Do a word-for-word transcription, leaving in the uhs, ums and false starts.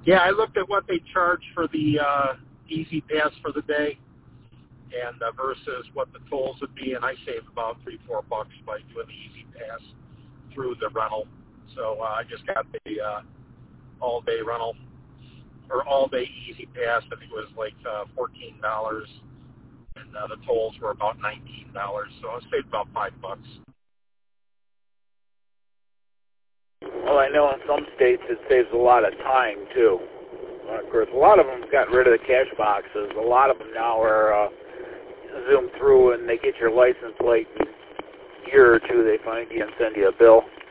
Yeah, I looked at what they charge for the uh, Easy Pass for the day, and uh, versus what the tolls would be, and I saved about three, four bucks by doing the Easy Pass through the rental. So uh, I just got the uh, all-day rental, or all-day Easy Pass. I think it was like uh, fourteen dollars, and uh, the tolls were about nineteen dollars. So I saved about five bucks. Well, I know in some states it saves a lot of time, too. Uh, of course, a lot of them got rid of the cash boxes. A lot of them now are uh, zoom through and they get your license plate in a year or two. They find you and send you a bill.